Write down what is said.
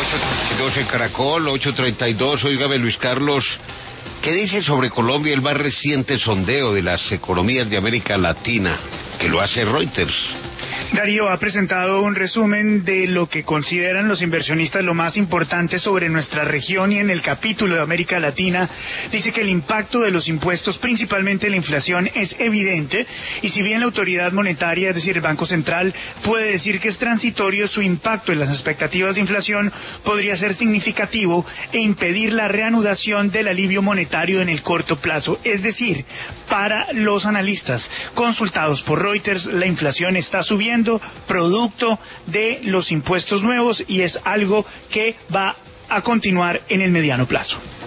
8:32 en Caracol, 8:32. Óigame, Luis Carlos, ¿qué dice sobre Colombia el más reciente sondeo de las economías de América Latina, que lo hace Reuters? Darío ha presentado un resumen de lo que consideran los inversionistas lo más importante sobre nuestra región, y en el capítulo de América Latina dice que el impacto de los impuestos, principalmente la inflación, es evidente, y si bien la autoridad monetaria, es decir, el Banco Central, puede decir que es transitorio, su impacto en las expectativas de inflación podría ser significativo e impedir la reanudación del alivio monetario en el corto plazo. Es decir, para los analistas consultados por Reuters, la inflación está subiendo producto de los impuestos nuevos y es algo que va a continuar en el mediano plazo.